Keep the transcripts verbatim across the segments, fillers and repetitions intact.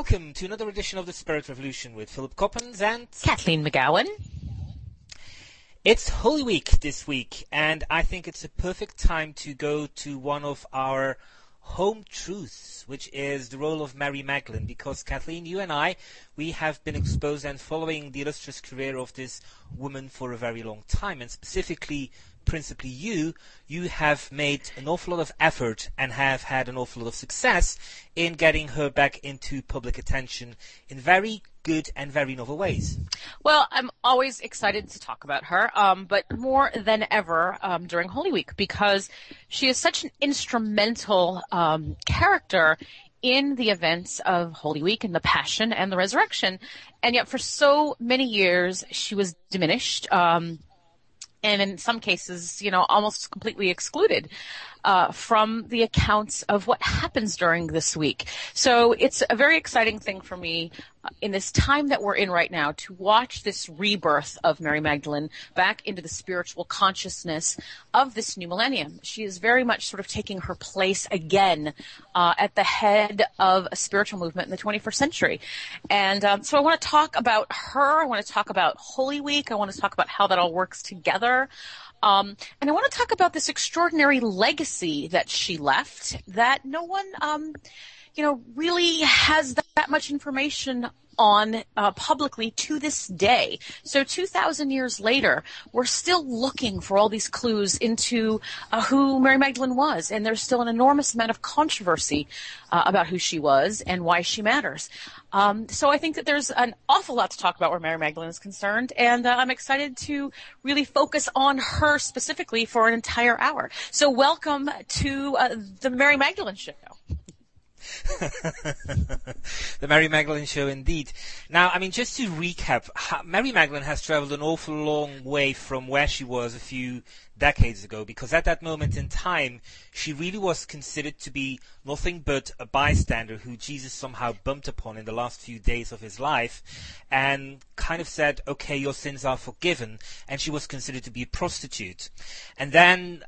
welcome to another edition of the Spirit Revolution with Philip Coppens and Kathleen McGowan. It's Holy Week this week, and I think it's a perfect time to go to one of our home truths, which is the role of Mary Magdalene, because Kathleen, you and I, we have been exposed and following the illustrious career of this woman for a very long time, and specifically principally you, you have made an awful lot of effort and have had an awful lot of success in getting her back into public attention in very good and very novel ways. Well, I'm always excited to talk about her, um, but more than ever um, during Holy Week, because she is such an instrumental um, character in the events of Holy Week and the Passion and the Resurrection. And yet for so many years, she was diminished, um, and in some cases, you know, almost completely excluded uh, from the accounts of what happens during this week. So it's a very exciting thing for me uh, in this time that we're in right now to watch this rebirth of Mary Magdalene back into the spiritual consciousness of this new millennium. She is very much sort of taking her place again uh, at the head of a spiritual movement in the twenty-first century. And um, so I want to talk about her. I want to talk about Holy Week. I want to talk about how that all works together. Um, and I want to talk about this extraordinary legacy that she left that no one, um, you know, really has that, that much information on uh, publicly to this day. So two thousand years later, we're still looking for all these clues into uh, who Mary Magdalene was, and there's still an enormous amount of controversy uh, about who she was and why she matters. Um, so I think that there's an awful lot to talk about where Mary Magdalene is concerned, and uh, I'm excited to really focus on her specifically for an entire hour. So welcome to uh, the Mary Magdalene Show. The Mary Magdalene Show, indeed. Now, I mean, just to recap, Mary Magdalene has traveled an awful long way from where she was a few decades ago, because at that moment in time, she really was considered to be nothing but a bystander who Jesus somehow bumped upon in the last few days of his life and kind of said, okay, your sins are forgiven, and she was considered to be a prostitute. And then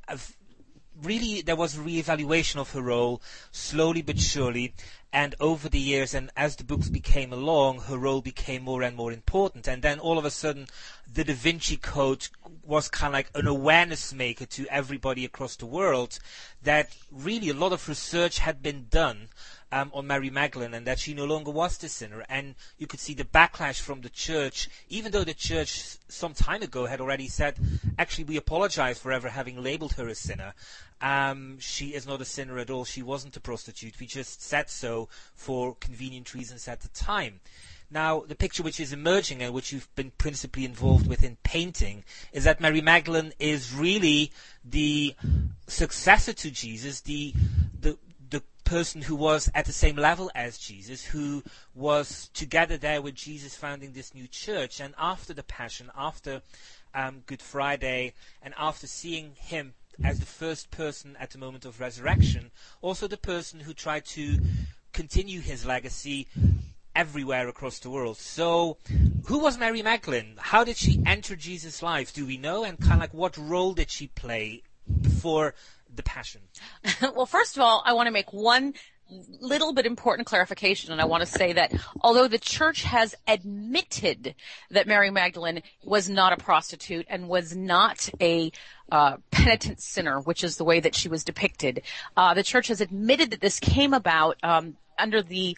really, there was a re-evaluation of her role, slowly but surely, and over the years, and as the books became along, her role became more and more important. And then all of a sudden, the Da Vinci Code was kind of like an awareness maker to everybody across the world that really a lot of research had been done Um, on Mary Magdalene, and that she no longer was the sinner. And you could see the backlash from the church, even though the church some time ago had already said, actually, we apologize for ever having labeled her a sinner. Um, she is not a sinner at all. She wasn't a prostitute. We just said so for convenient reasons at the time. Now, the picture which is emerging and which you've been principally involved with in painting is that Mary Magdalene is really the successor to Jesus, the the person who was at the same level as Jesus, who was together there with Jesus founding this new church. And after the Passion, after um, Good Friday, and after seeing him as the first person at the moment of resurrection, also the person who tried to continue his legacy everywhere across the world. So who was Mary Magdalene? How did she enter Jesus' life? Do we know? And kind of like what role did she play before the Passion? Well, first of all, I want to make one little bit important clarification, and I want to say that although the church has admitted that Mary Magdalene was not a prostitute and was not a uh, penitent sinner, which is the way that she was depicted, uh, the church has admitted that this came about um, under the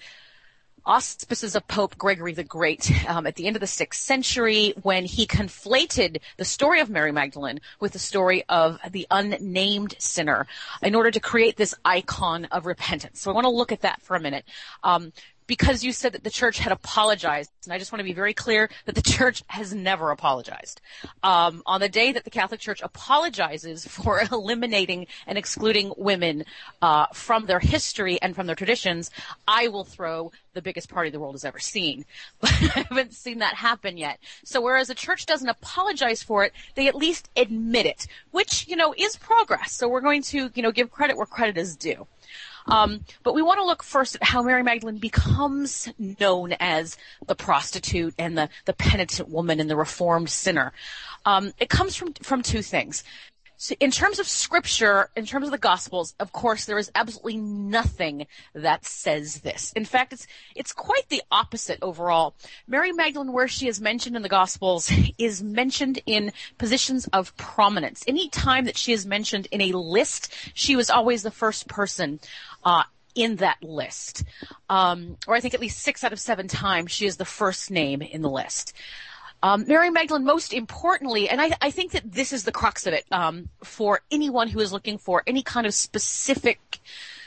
auspices of Pope Gregory the Great um, at the end of the sixth century, when he conflated the story of Mary Magdalene with the story of the unnamed sinner in order to create this icon of repentance. So I want to look at that for a minute. Um, because you said that the church had apologized, and I just want to be very clear that the church has never apologized. Um, on the day that the Catholic Church apologizes for eliminating and excluding women uh, from their history and from their traditions, I will throw the biggest party the world has ever seen. But I haven't seen that happen yet. So whereas the church doesn't apologize for it, they at least admit it, which, you know, is progress. So we're going to, you know, give credit where credit is due. Um, but we want to look first at how Mary Magdalene becomes known as the prostitute and the, the penitent woman and the reformed sinner. Um, it comes from, from two things. So in terms of scripture, in terms of the Gospels, of course, there is absolutely nothing that says this. In fact, it's it's quite the opposite overall. Mary Magdalene, where she is mentioned in the Gospels, is mentioned in positions of prominence. Any time that she is mentioned in a list, she was always the first person uh, in that list. Um, or I think at least six out of seven times she is the first name in the list. Um, Mary Magdalene, most importantly, and I, I think that this is the crux of it um, for anyone who is looking for any kind of specific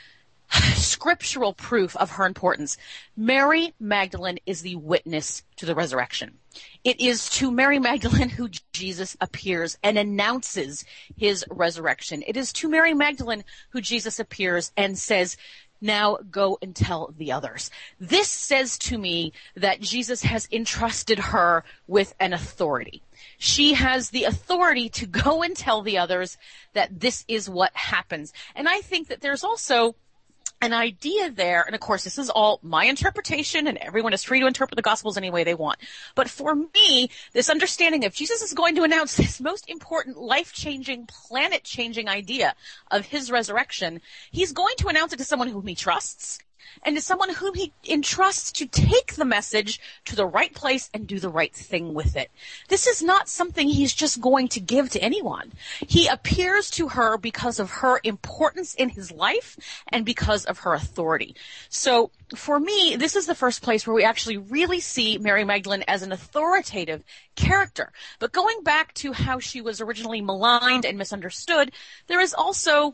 scriptural proof of her importance, Mary Magdalene is the witness to the resurrection. It is to Mary Magdalene who Jesus appears and announces his resurrection. It is to Mary Magdalene who Jesus appears and says, now go and tell the others. This says to me that Jesus has entrusted her with an authority. She has the authority to go and tell the others that this is what happens. And I think that there's also an idea there, and of course this is all my interpretation, and everyone is free to interpret the Gospels any way they want. But for me, this understanding of Jesus is going to announce this most important, life-changing, planet-changing idea of his resurrection. He's going to announce it to someone whom he trusts, and to someone whom he entrusts to take the message to the right place and do the right thing with it. This is not something he's just going to give to anyone. He appears to her because of her importance in his life and because of her authority. So for me, this is the first place where we actually really see Mary Magdalene as an authoritative character. But going back to how she was originally maligned and misunderstood, there is also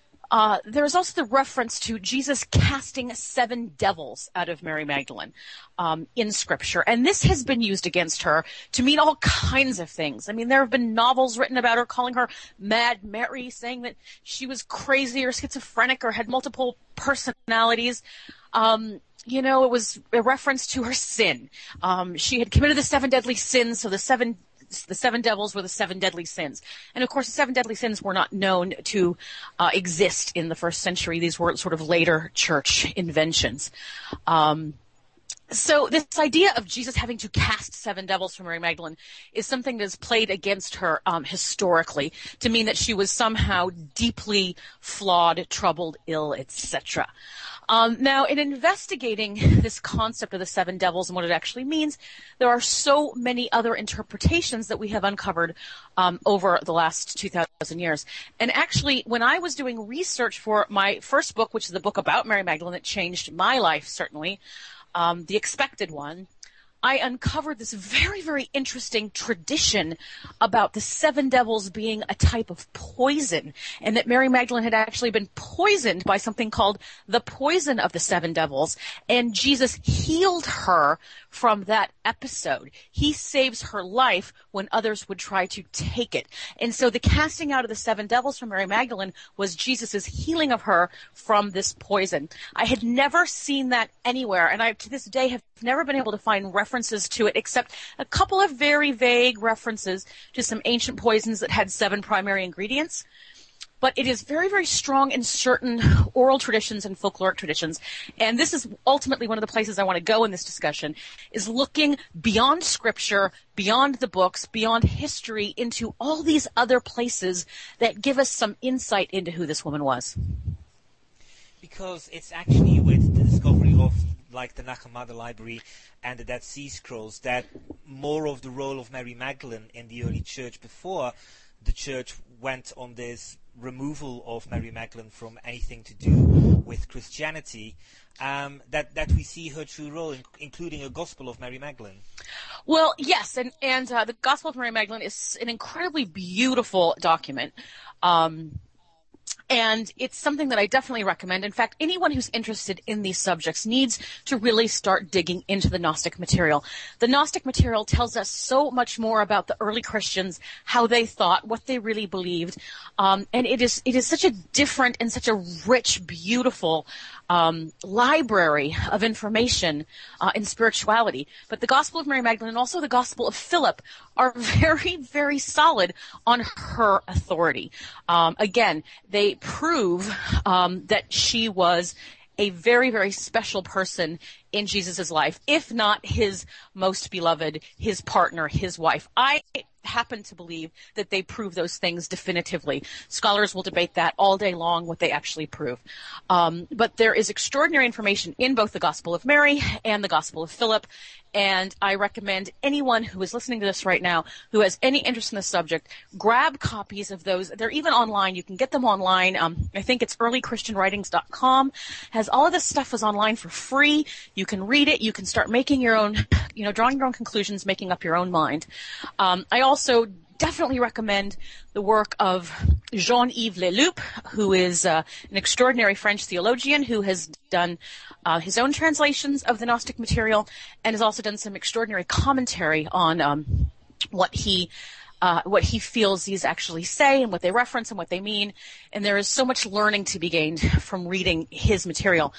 Uh, there is also the reference to Jesus casting seven devils out of Mary Magdalene um, in Scripture. And this has been used against her to mean all kinds of things. I mean, there have been novels written about her calling her Mad Mary, saying that she was crazy or schizophrenic or had multiple personalities. Um, you know, it was a reference to her sin. Um, she had committed the seven deadly sins, so the seven the seven devils were the seven deadly sins. And of course, the seven deadly sins were not known to uh, exist in the first century. These were sort of later church inventions. Um, so this idea of Jesus having to cast seven devils from Mary Magdalene is something that is played against her um, historically to mean that she was somehow deeply flawed, troubled, ill, et cetera. Um, now, in investigating this concept of the seven devils and what it actually means, there are so many other interpretations that we have uncovered um, over the last two thousand years. And actually, when I was doing research for my first book, which is the book about Mary Magdalene that changed my life, certainly, um, The Expected One, I uncovered this very, very interesting tradition about the seven devils being a type of poison, and that Mary Magdalene had actually been poisoned by something called the poison of the seven devils, and Jesus healed her from that episode. He saves her life when others would try to take it. And so the casting out of the seven devils from Mary Magdalene was Jesus' healing of her from this poison. I had never seen that anywhere, and I, to this day, have never been able to find references to it except a couple of very vague references to some ancient poisons that had seven primary ingredients. But it is very, very strong in certain oral traditions and folkloric traditions. And this is ultimately one of the places I want to go in this discussion, is looking beyond Scripture, beyond the books, beyond history, into all these other places that give us some insight into who this woman was. Because it's actually with the discovery of like the Nag Hammadi library and the Dead Sea Scrolls that more of the role of Mary Magdalene in the early church, before the church went on this removal of Mary Magdalene from anything to do with Christianity, um, that, that we see her true role, in, including a Gospel of Mary Magdalene. Well, yes, and, and uh, the Gospel of Mary Magdalene is an incredibly beautiful document. Um And it's something that I definitely recommend. In fact, anyone who's interested in these subjects needs to really start digging into the Gnostic material. The Gnostic material tells us so much more about the early Christians, how they thought, what they really believed. Um, and it is it is such a different and such a rich, beautiful um, library of information uh, in spirituality. But the Gospel of Mary Magdalene and also the Gospel of Philip are very, very solid on her authority. Um, again, they prove um, that she was a very, very special person in Jesus' life, if not his most beloved, his partner, his wife. I happen to believe that they prove those things definitively. Scholars will debate that all day long, what they actually prove. Um, but there is extraordinary information in both the Gospel of Mary and the Gospel of Philip, and I recommend anyone who is listening to this right now who has any interest in the subject, grab copies of those. They're even online. You can get them online. Um, I think it's early christian writings dot com. Has all of this stuff is online for free. You can read it. You can start making your own, you know, drawing your own conclusions, making up your own mind. Um, I also definitely recommend the work of Jean-Yves Leloup, who is uh, an extraordinary French theologian who has done uh, his own translations of the Gnostic material and has also done some extraordinary commentary on um, what he uh, what he feels these actually say and what they reference and what they mean. And there is so much learning to be gained from reading his material.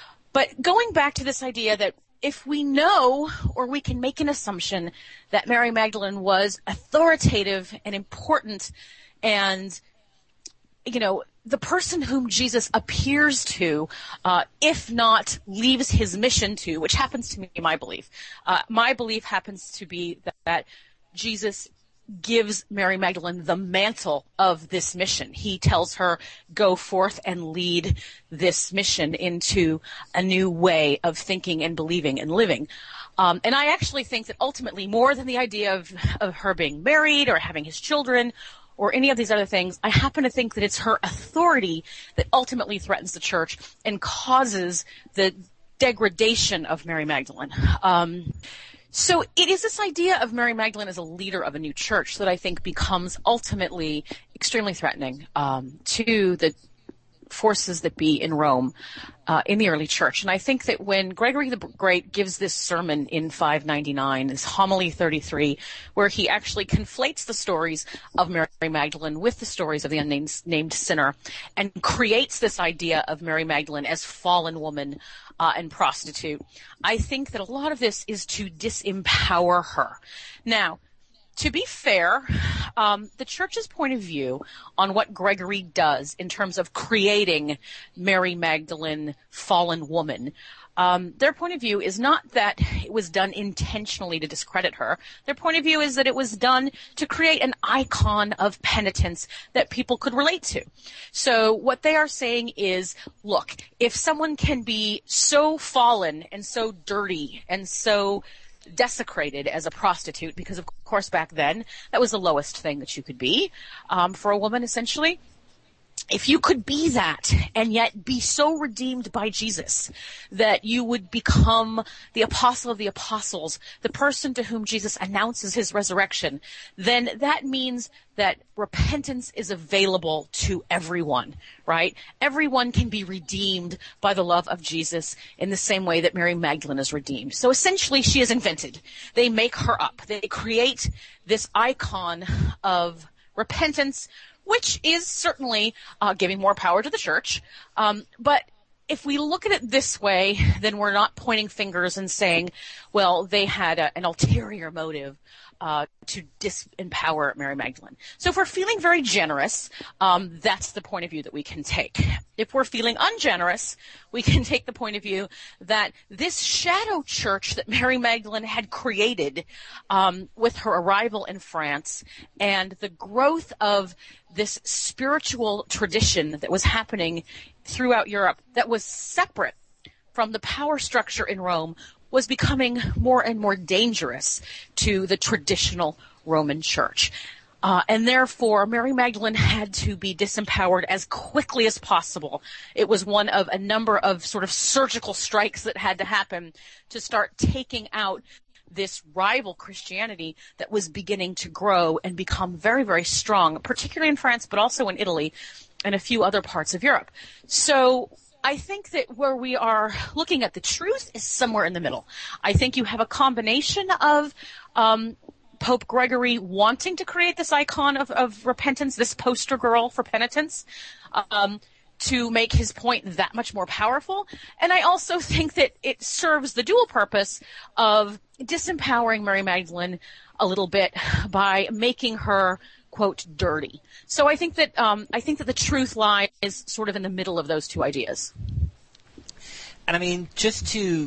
But going back to this idea that if we know or we can make an assumption that Mary Magdalene was authoritative and important and, you know, the person whom Jesus appears to, uh, if not leaves his mission to, which happens to be my belief. Uh, my belief happens to be that, that Jesus gives Mary Magdalene the mantle of this mission. He tells her, go forth and lead this mission into a new way of thinking and believing and living. Um, and I actually think that ultimately, more than the idea of, of her being married or having his children or any of these other things, I happen to think that it's her authority that ultimately threatens the church and causes the degradation of Mary Magdalene. Um, So it is this idea of Mary Magdalene as a leader of a new church that I think becomes ultimately extremely threatening um, to the forces that be in Rome uh, in the early church. And I think that when Gregory the Great gives this sermon in five ninety-nine, this homily thirty-three, where he actually conflates the stories of Mary Magdalene with the stories of the unnamed named sinner and creates this idea of Mary Magdalene as fallen woman uh, and prostitute, I think that a lot of this is to disempower her. Now, to be fair, um, the church's point of view on what Gregory does in terms of creating Mary Magdalene, fallen woman, um, their point of view is not that it was done intentionally to discredit her. Their point of view is that it was done to create an icon of penitence that people could relate to. So what they are saying is, look, if someone can be so fallen and so dirty and so desecrated as a prostitute, because of course back then that was the lowest thing that you could be um, for a woman, essentially. If you could be that and yet be so redeemed by Jesus that you would become the apostle of the apostles, the person to whom Jesus announces his resurrection, then that means that repentance is available to everyone, right? Everyone can be redeemed by the love of Jesus in the same way that Mary Magdalene is redeemed. So essentially she is invented. They make her up. They create this icon of repentance, which is certainly uh, giving more power to the church. Um, but if we look at it this way, then we're not pointing fingers and saying, well, they had a, an ulterior motive uh, to disempower Mary Magdalene. So if we're feeling very generous, um, that's the point of view that we can take. If we're feeling ungenerous, we can take the point of view that this shadow church that Mary Magdalene had created um, with her arrival in France and the growth of this spiritual tradition that was happening throughout Europe that was separate from the power structure in Rome was becoming more and more dangerous to the traditional Roman church. Uh, and therefore, Mary Magdalene had to be disempowered as quickly as possible. It was one of a number of sort of surgical strikes that had to happen to start taking out this rival Christianity that was beginning to grow and become very, very strong, particularly in France, but also in Italy and a few other parts of Europe. So I think that where we are looking at the truth is somewhere in the middle. I think you have a combination of um, Pope Gregory wanting to create this icon of, of repentance, this poster girl for penitence, um, to make his point that much more powerful. And I also think that it serves the dual purpose of disempowering Mary Magdalene a little bit by making her, quote, dirty. So I think that um, I think that the truth lies sort of in the middle of those two ideas. And I mean, just to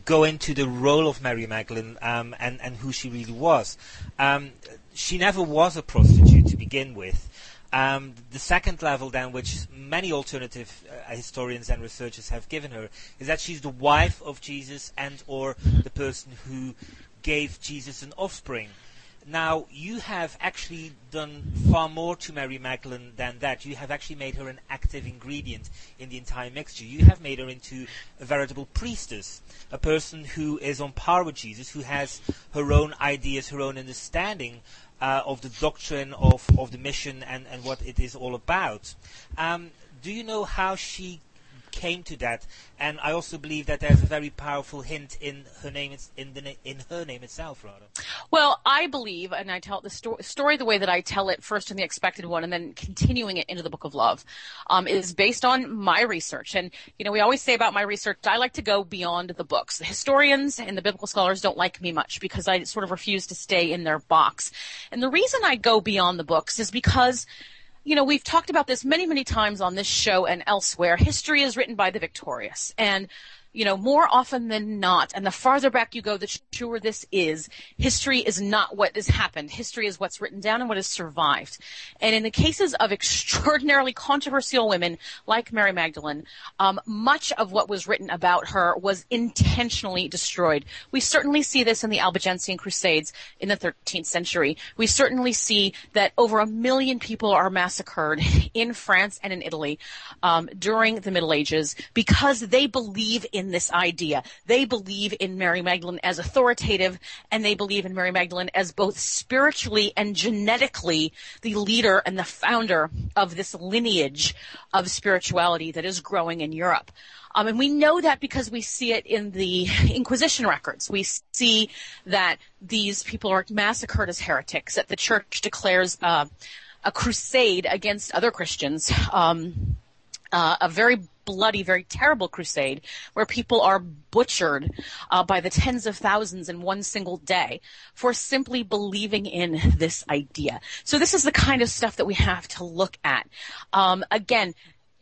go into the role of Mary Magdalene um, and, and who she really was. Um, she never was a prostitute to begin with. Um, the second level, then, which many alternative uh, historians and researchers have given her, is that she's the wife of Jesus and or the person who gave Jesus an offspring. Now, you have actually done far more to Mary Magdalene than that. You have actually made her an active ingredient in the entire mixture. You have made her into a veritable priestess, a person who is on par with Jesus, who has her own ideas, her own understanding Uh, of the doctrine of, of the mission and, and what it is all about. Um, do you know how she came to that? And I also believe that there's a very powerful hint in her name, in the na- in her name itself, rather. Well, I believe, and I tell the sto- story the way that I tell it, first in the Expected One, and then continuing it into the Book of Love, um, is based on my research. And you know, we always say about my research, I like to go beyond the books. The historians and the biblical scholars don't like me much because I sort of refuse to stay in their box. And the reason I go beyond the books is because, you know, we've talked about this many, many times on this show and elsewhere. History is written by the victorious. And, you know, more often than not, and the farther back you go, the truer this is, history is not what has happened. History is what's written down and what has survived. And in the cases of extraordinarily controversial women like Mary Magdalene, um, much of what was written about her was intentionally destroyed. We certainly see this in the Albigensian Crusades in the thirteenth century. We certainly see that over a million people are massacred in France and in Italy um, during the Middle Ages because they believe in this idea. They believe in Mary Magdalene as authoritative, and they believe in Mary Magdalene as both spiritually and genetically the leader and the founder of this lineage of spirituality that is growing in Europe. Um, and we know that because we see it in the Inquisition records. We see that these people are massacred as heretics, that the church declares uh, a crusade against other Christians, um, uh, a very bloody, very terrible crusade where people are butchered uh, by the tens of thousands in one single day for simply believing in this idea. So this is the kind of stuff that we have to look at. Um, again,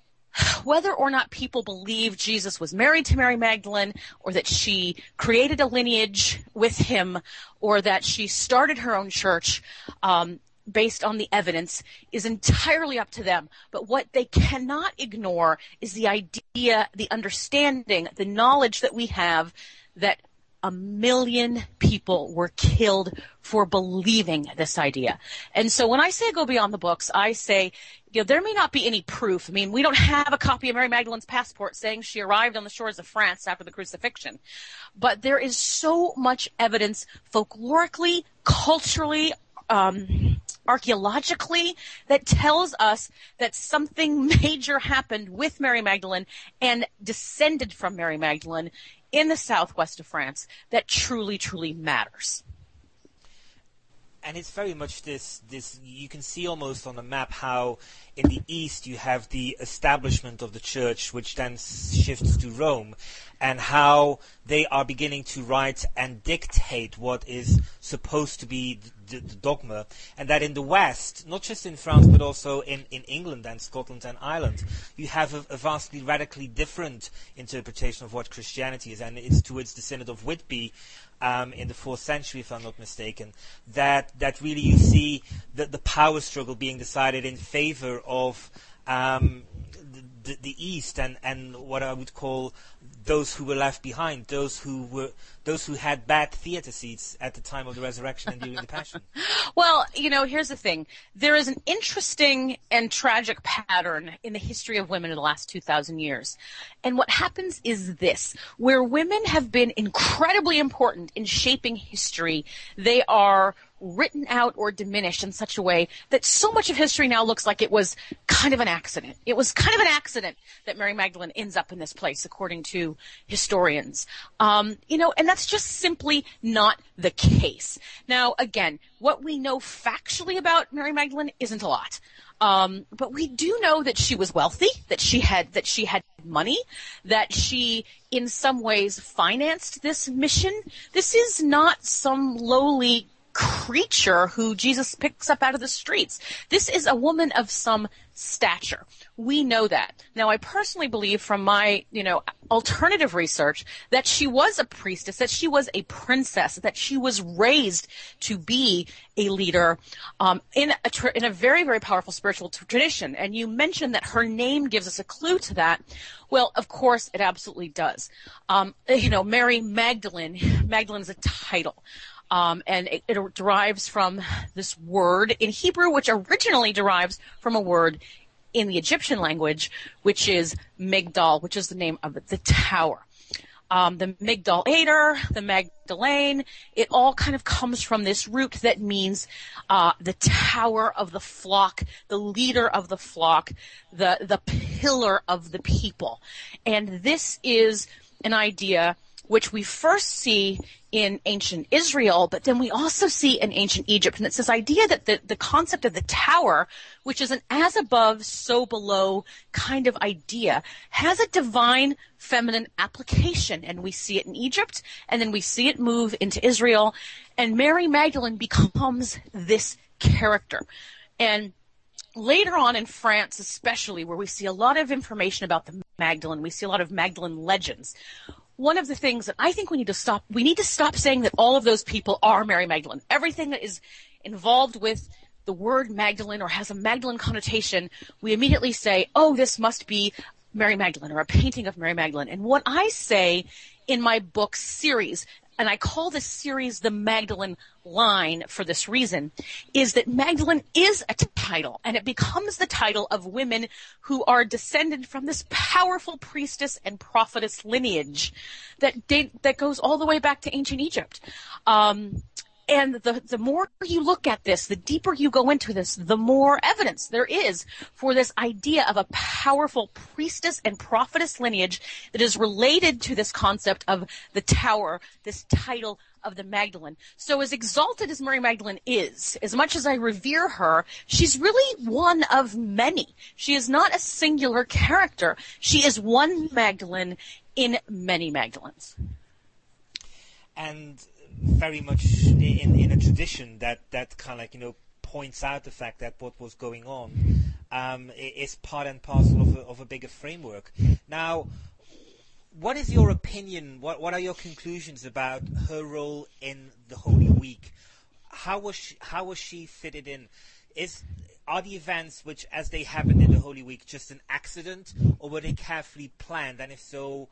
whether or not people believe Jesus was married to Mary Magdalene, or that she created a lineage with him, or that she started her own church, um, based on the evidence, is entirely up to them. But what they cannot ignore is the idea, the understanding, the knowledge that we have that a million people were killed for believing this idea. And so when I say go beyond the books, I say, you know, there may not be any proof. I mean, we don't have a copy of Mary Magdalene's passport saying she arrived on the shores of France after the crucifixion. But there is so much evidence folklorically, culturally, um, archaeologically, that tells us that something major happened with Mary Magdalene and descended from Mary Magdalene in the southwest of France that truly, truly matters. And it's very much this, this, you can see almost on the map how in the east you have the establishment of the church, which then shifts to Rome, and how they are beginning to write and dictate what is supposed to be the, the dogma, and that in the west, not just in France, but also in, in England and Scotland and Ireland, you have a, a vastly radically different interpretation of what Christianity is, and it's towards the Synod of Whitby, Um, in the fourth century, if I'm not mistaken, that that really you see the, the power struggle being decided in favor of um, the, the, the East and, and what I would call those who were left behind, those who were those who had bad theater seats at the time of the resurrection and during the Passion. Well, you know, here's the thing. There is an interesting and tragic pattern in the history of women in the last two thousand years. And what happens is this. Where women have been incredibly important in shaping history, they are written out or diminished in such a way that so much of history now looks like it was kind of an accident. It was kind of an accident that Mary Magdalene ends up in this place, according to historians. Um, you know, and that's just simply not the case. Now, again, what we know factually about Mary Magdalene isn't a lot. Um, but we do know that she was wealthy, that she had, that she had money, that she in some ways financed this mission. This is not some lowly creature who Jesus picks up out of the streets. This is a woman of some stature. We know that. Now, I personally believe from my, you know, alternative research that she was a priestess, that she was a princess, that she was raised to be a leader um, in a tra- in a very, very powerful spiritual t- tradition. And you mentioned that her name gives us a clue to that. Well, of course, it absolutely does. Um, you know, Mary Magdalene, Magdalene is a title. Um, and it, it derives from this word in Hebrew, which originally derives from a word in the Egyptian language, which is Migdal, which is the name of the tower. Um, the Migdal Eder, the Magdalene, it all kind of comes from this root that means uh, the tower of the flock, the leader of the flock, the the pillar of the people. And this is an idea which we first see in ancient Israel, but then we also see in ancient Egypt. And it's this idea that the, the concept of the tower, which is an as above, so below kind of idea, has a divine feminine application. And we see it in Egypt, and then we see it move into Israel. And Mary Magdalene becomes this character. And later on in France, especially, where we see a lot of information about the Magdalene, we see a lot of Magdalene legends. One of the things that I think we need to stop, we need to stop saying that all of those people are Mary Magdalene. Everything that is involved with the word Magdalene or has a Magdalene connotation, we immediately say, oh, this must be Mary Magdalene or a painting of Mary Magdalene. And what I say in my book series, and I call this series the Magdalene line for this reason, is that Magdalene is a title, and it becomes the title of women who are descended from this powerful priestess and prophetess lineage that date, that goes all the way back to ancient Egypt. Um, And the, the more you look at this, the deeper you go into this, the more evidence there is for this idea of a powerful priestess and prophetess lineage that is related to this concept of the tower, this title of the Magdalene. So as exalted as Mary Magdalene is, as much as I revere her, she's really one of many. She is not a singular character. She is one Magdalene in many Magdalenes. And very much in, in a tradition that, that kind of like, you know, points out the fact that what was going on um, is part and parcel of a, of a bigger framework. Now, what is your opinion, what, what are your conclusions about her role in the Holy Week? How was she, how was she fitted in? Is Are the events which, as they happened in the Holy Week, just an accident, or were they carefully planned? And if so,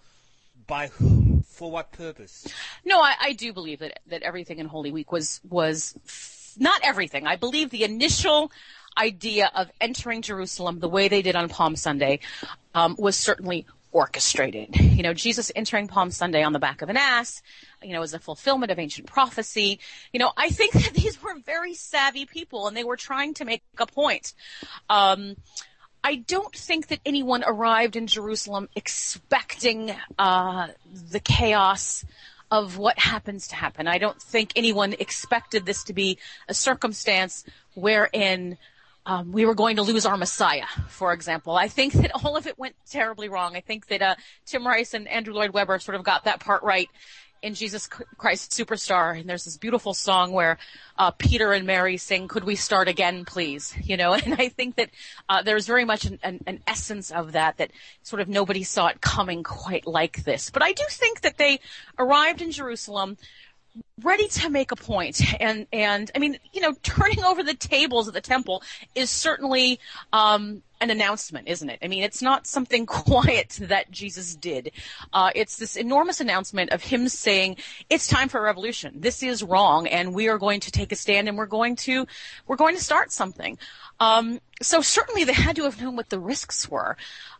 by whom? For what purpose? No, I, I do believe that that everything in Holy Week was was f- not everything. I believe the initial idea of entering Jerusalem the way they did on Palm Sunday um, was certainly orchestrated. You know, Jesus entering Palm Sunday on the back of an ass, you know, is a fulfillment of ancient prophecy. You know, I think that these were very savvy people, and they were trying to make a point. Um, I don't think that anyone arrived in Jerusalem expecting uh, the chaos of what happens to happen. I don't think anyone expected this to be a circumstance wherein um, we were going to lose our Messiah, for example. I think that all of it went terribly wrong. I think that uh, Tim Rice and Andrew Lloyd Webber sort of got that part right in Jesus Christ Superstar. And there's this beautiful song where uh, Peter and Mary sing, "Could we start again, please?" You know, and I think that uh, there's very much an, an, an essence of that, that sort of nobody saw it coming quite like this. But I do think that they arrived in Jerusalem ready to make a point. And, and I mean, you know, turning over the tables at the temple is certainly um, an announcement, isn't it? I mean, it's not something quiet that Jesus did. Uh, it's this enormous announcement of him saying, it's time for a revolution. This is wrong, and we are going to take a stand, and we're going to, we're going to start something. Um, so certainly they had to have known what the risks were.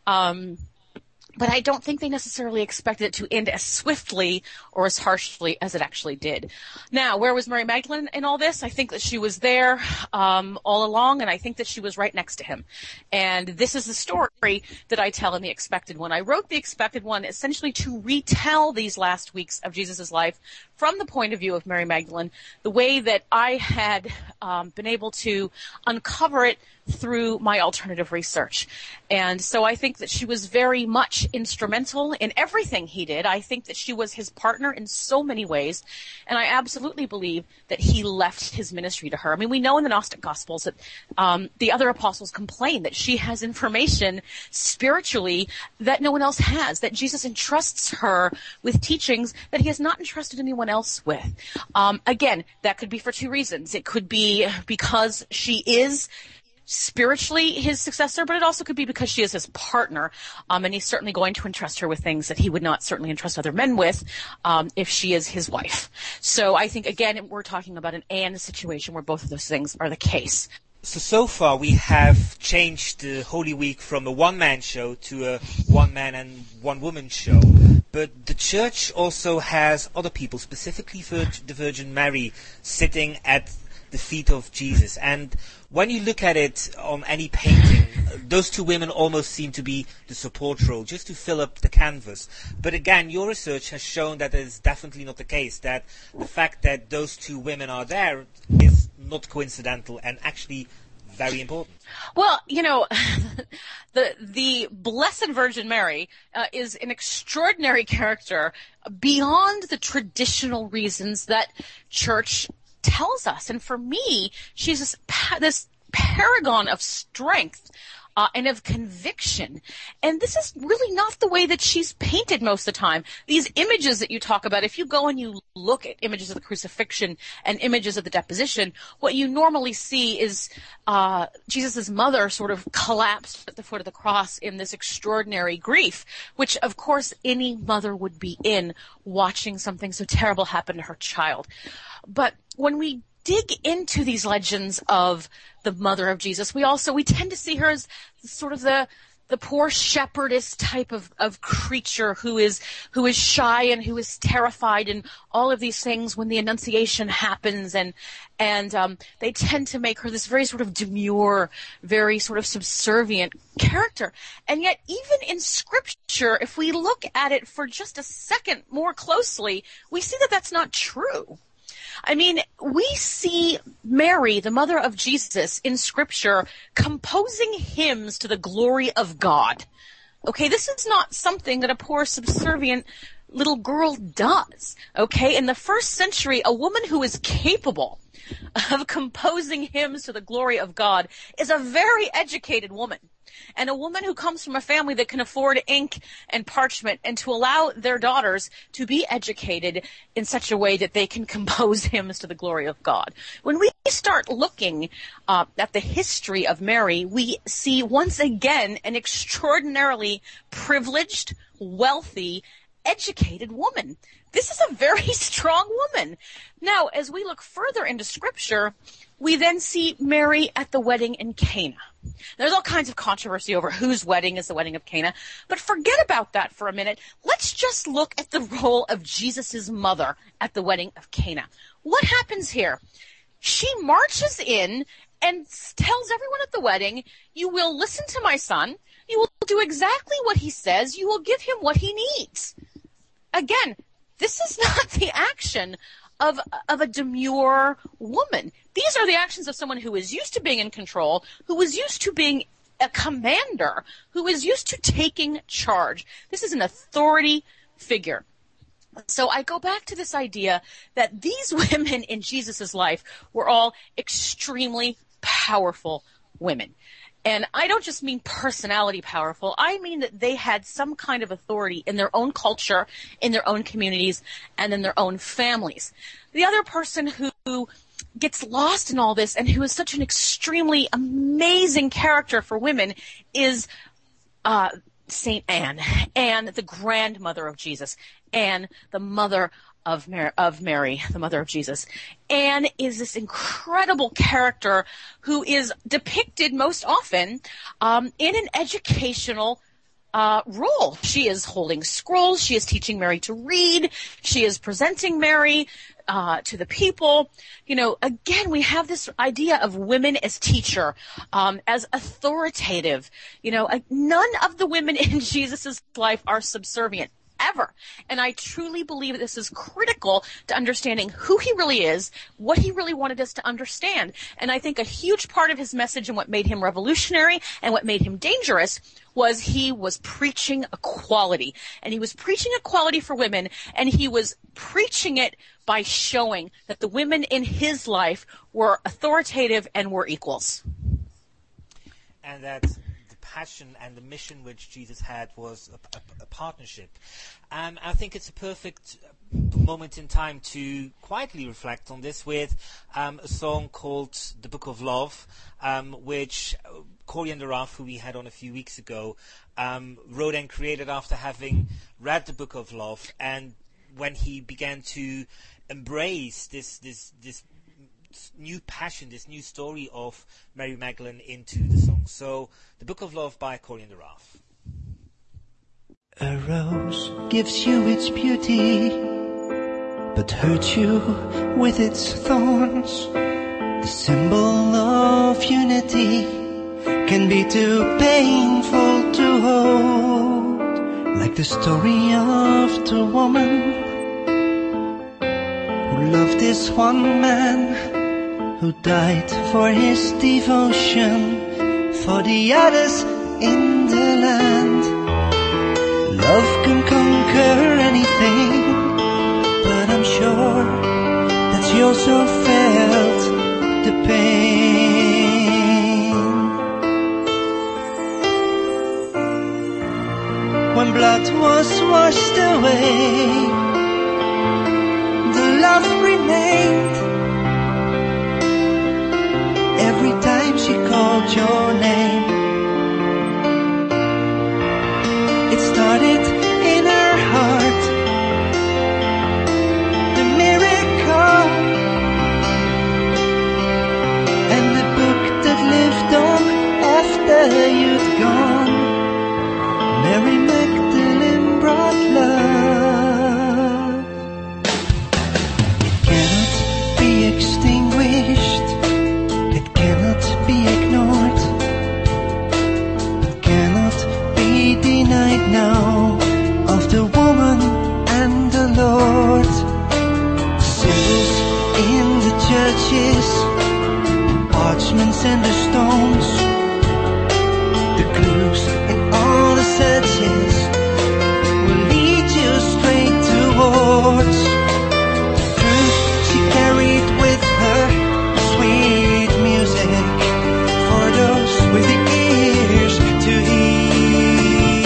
Um, But I don't think they necessarily expected it to end as swiftly or as harshly as it actually did. Now, where was Mary Magdalene in all this? I think that she was there um, all along, and I think that she was right next to him. And this is the story that I tell in The Expected One. I wrote The Expected One essentially to retell these last weeks of Jesus' life from the point of view of Mary Magdalene, the way that I had um, been able to uncover it through my alternative research. And so I think that she was very much instrumental in everything he did. I think that she was his partner in so many ways, and I absolutely believe that he left his ministry to her. I mean, we know in the Gnostic Gospels that um, the other apostles complain that she has information spiritually that no one else has, that Jesus entrusts her with teachings that he has not entrusted anyone else with. Um, again, that could be for two reasons. It could be because she is spiritually his successor, but it also could be because she is his partner, um, and he's certainly going to entrust her with things that he would not certainly entrust other men with um, if she is his wife. So I think, again, we're talking about an and situation where both of those things are the case. So, so far we have changed the Holy Week from a one-man show to a one-man and one-woman show. But the Church also has other people, specifically Vir- the Virgin Mary, sitting at the feet of Jesus. And when you look at it on any painting, those two women almost seem to be the support role, just to fill up the canvas. But again, your research has shown that is definitely not the case, that the fact that those two women are there is not coincidental and actually very important. Well, you know, the the Blessed Virgin Mary uh, is an extraordinary character beyond the traditional reasons that Church tells us. And for me, she's this, this paragon of strength uh, and of conviction. And this is really not the way that she's painted most of the time. These images that you talk about, if you go and you look at images of the crucifixion and images of the deposition, what you normally see is uh, Jesus' mother sort of collapsed at the foot of the cross in this extraordinary grief, which, of course, any mother would be in watching something so terrible happen to her child. But when we dig into these legends of the mother of Jesus, we also, we tend to see her as sort of the, the poor shepherdess type of, of creature who is, who is shy and who is terrified and all of these things when the Annunciation happens. And, and, um, they tend to make her this very sort of demure, very sort of subservient character. And yet, even in Scripture, if we look at it for just a second more closely, we see that that's not true. I mean, we see Mary, the mother of Jesus, in Scripture composing hymns to the glory of God. Okay, this is not something that a poor subservient little girl does. Okay, in the first century, a woman who is capable of composing hymns to the glory of God is a very educated woman. And a woman who comes from a family that can afford ink and parchment and to allow their daughters to be educated in such a way that they can compose hymns to the glory of God. When we start looking uh, at the history of Mary, we see once again an extraordinarily privileged, wealthy, educated woman. This is a very strong woman. Now, as we look further into Scripture, we then see Mary at the wedding in Cana. There's all kinds of controversy over whose wedding is the wedding of Cana, but forget about that for a minute. Let's just look at the role of Jesus' mother at the wedding of Cana. What happens here? She marches in and tells everyone at the wedding, you will listen to my son, you will do exactly what he says, you will give him what he needs. Again, this is not the action of of a demure woman. These are the actions of someone who is used to being in control, who is used to being a commander, who is used to taking charge. This is an authority figure. So I go back to this idea that these women in Jesus' life were all extremely powerful women. And I don't just mean personality powerful. I mean that they had some kind of authority in their own culture, in their own communities, and in their own families. The other person who gets lost in all this and who is such an extremely amazing character for women is uh, Saint Anne, Anne, the grandmother of Jesus, Anne, the mother of Mary, of Mary, the mother of Jesus. Anne is this incredible character who is depicted most often um, in an educational uh, role. She is holding scrolls. She is teaching Mary to read. She is presenting Mary uh, to the people. You know, again, we have this idea of women as teacher, um, as authoritative. You know, uh, none of the women in Jesus' life are subservient. ever. And I truly believe that this is critical to understanding who he really is, what he really wanted us to understand. And I think a huge part of his message and what made him revolutionary and what made him dangerous was he was preaching equality. And he was preaching equality for women, and he was preaching it by showing that the women in his life were authoritative and were equals. And that the passion and the mission which Jesus had was a, a, a partnership. And I think it's a perfect moment in time to quietly reflect on this with um, a song called The Book of Love, um, which Coriander Ruff, who we had on a few weeks ago, um, wrote and created after having read The Book of Love, and when he began to embrace this this this new passion, this new story of Mary Magdalene into the song. So, The Book of Love by Coriander Ruff. A rose gives you its beauty, but hurts you with its thorns. The symbol of unity can be too painful to hold, like the story of the woman who loved this one man, who died for his devotion for the others in the land. Love can conquer anything, but I'm sure that you also felt the pain. When blood was washed away, the love remained. Every time she called your name, it started in her heart, the miracle, and the book that lived on after you'd gone. Mary Magdalene brought love. It cannot be extinguished, it cannot be ignored, it cannot be denied now of the woman and the Lord. The symbols in the churches, the parchments and the stones, the clues in all the searches will lead you straight towards truth she carried with her. Sweet music for those with the ears to hear.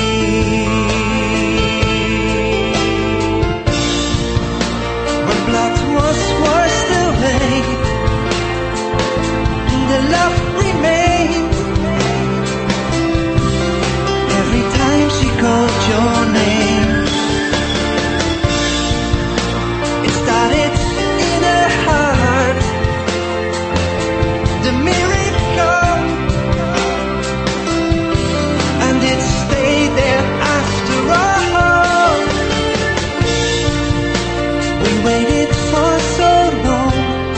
When blood was washed away, the love remained. Every time she called your name, it started in her heart, the miracle, and it stayed there after all. We waited for so long